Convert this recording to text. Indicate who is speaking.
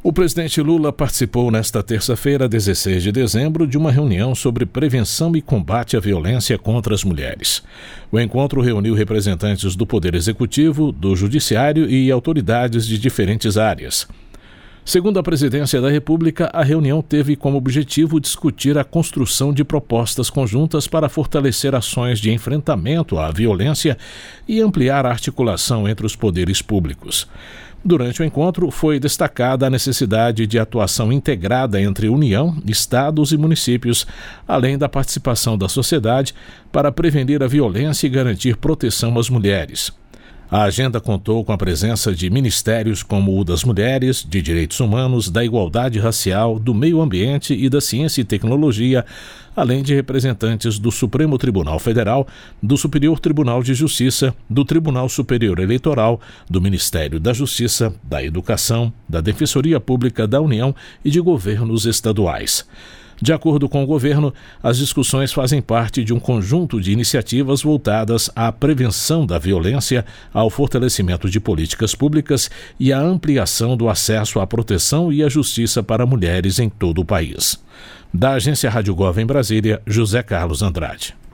Speaker 1: O presidente Lula participou nesta terça-feira, 16 de dezembro, de uma reunião sobre prevenção e combate à violência contra as mulheres. O encontro reuniu representantes do Poder Executivo, do Judiciário e autoridades de diferentes áreas. Segundo a Presidência da República, a reunião teve como objetivo discutir a construção de propostas conjuntas para fortalecer ações de enfrentamento à violência e ampliar a articulação entre os poderes públicos. Durante o encontro, foi destacada a necessidade de atuação integrada entre União, estados e municípios, além da participação da sociedade para prevenir a violência e garantir proteção às mulheres. A agenda contou com a presença de ministérios como o das Mulheres, de Direitos Humanos, da Igualdade Racial, do Meio Ambiente e da Ciência e Tecnologia, além de representantes do Supremo Tribunal Federal, do Superior Tribunal de Justiça, do Tribunal Superior Eleitoral, do Ministério da Justiça, da Educação, da Defensoria Pública da União e de governos estaduais. De acordo com o governo, as discussões fazem parte de um conjunto de iniciativas voltadas à prevenção da violência, ao fortalecimento de políticas públicas e à ampliação do acesso à proteção e à justiça para mulheres em todo o país. Da Agência Rádio Gov em Brasília, José Carlos Andrade.